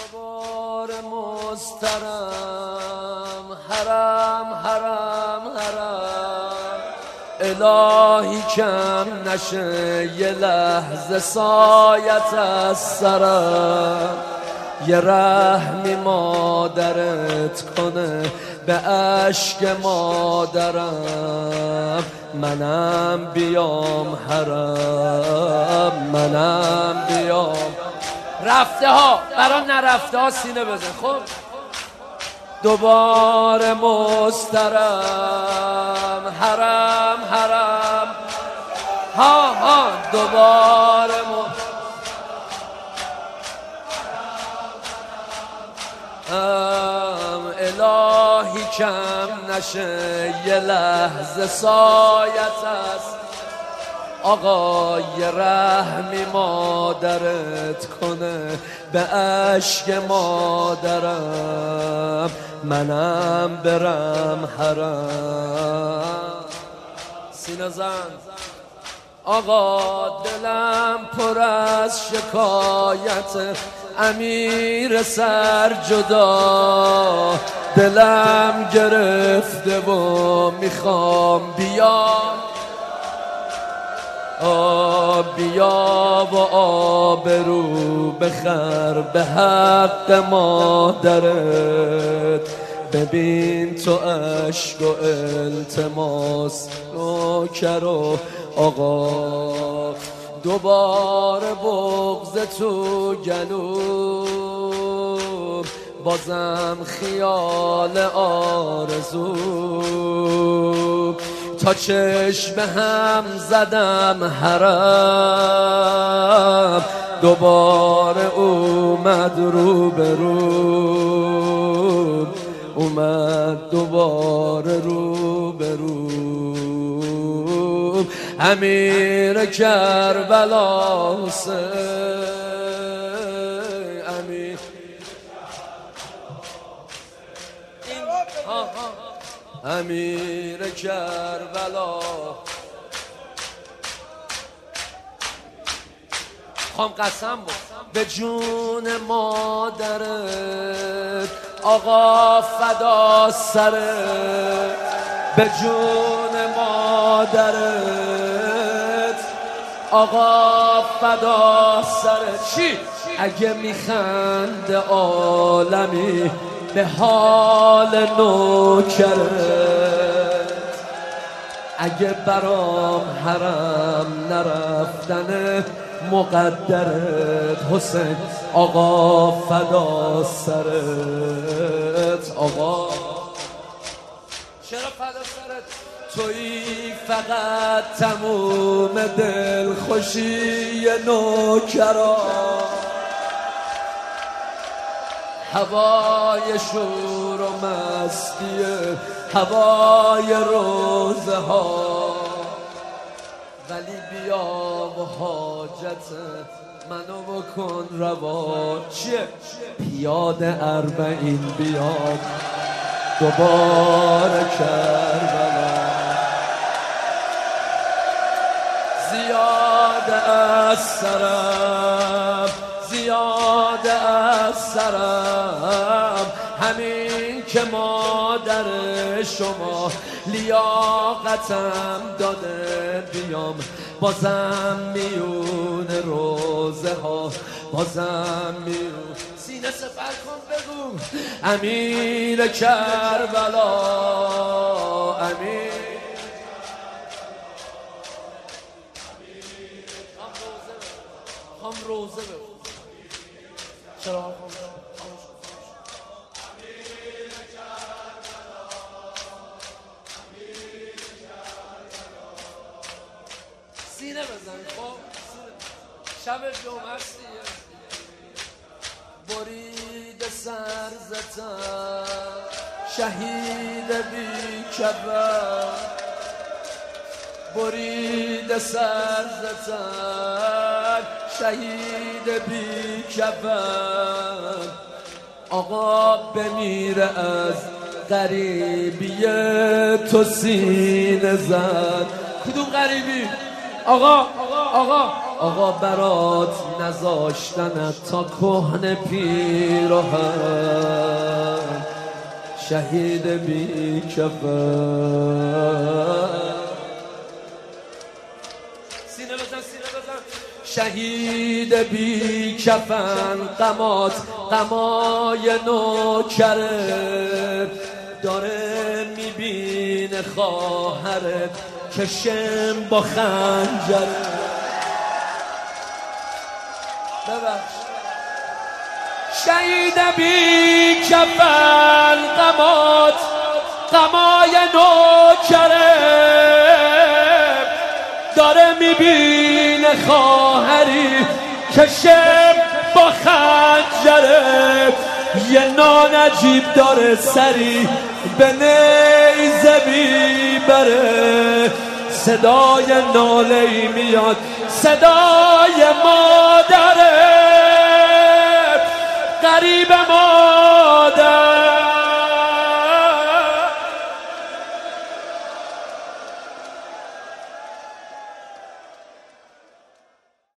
دوبار مسترم حرم حرم حرم الهی کم نشه یه لحظه سایت از سرم یه رحمی مادرت کنه به اشک مادرم منم بیام حرم منم بیام رفته ها برای نرفته ها سینه بزن. خب دوباره مسترم حرم حرم ها دوباره الهی کم نشه یه لحظه سایت است آقا یه رحمی مادرت کنه به اشک مادرم منم برم حرم. سینه زن آقا دلم پر از شکایت امیر سر جدا دلم گرفته و میخوام بیام بیا و آبرو بخر به حق مادرت ببین تو عشق و التماس نوکر و آقا دوباره بغض تو گلوم بازم خیال آرزو تا چشم هم زدم حرم دوباره اومد رو به رو اومد دوباره رو به رو امیر کربلا حسین امیر امیر کربلا خواهم قسم بود به جون مادرت آقا فدا سرت به جون مادرت آقا فدا سرت چی؟ اگه میخند عالمی به حال نوکرت اگه برام حرم نرفتن مقدرت حسین آقا فدا سرت آقا چرا فدا سرت تویی فقط تموم دل خوشی نوکران هوای شور و مستی هوای روزه ها ولی بیا و حاجت منو بکن روا چیه پیاده اربعین بیاد دوباره کربلا زیاده از سرم زیاده از سرم همین که مادر شما لیاقتم داده بیام بازم میون روزه ها بازم میون سینه سپر کن بگو امیر کربلا امیر هم روزه بگو چرا سینه بزن خب شب جمعه استیه برید سر زتن شهید بی کبر برید سر زتن شهید بی کبر آقا بمیره از غریبی تو سینه زد کدوم غریبی آقا آقا برات نذاشتنت تا کهنه پیراهن شهید بی کفن سینه بزن شهید بی کفن غمات غمای نوکره داره میبینه خواهرت کشم با خنجره ببخش شهید بی کفن غمات غمای نوکره داره میبینه خواهری کشم با خنجره یه نانجیب داره سری به نیزه میبره صدای ناله‌ای میاد صدای مادره غریب ما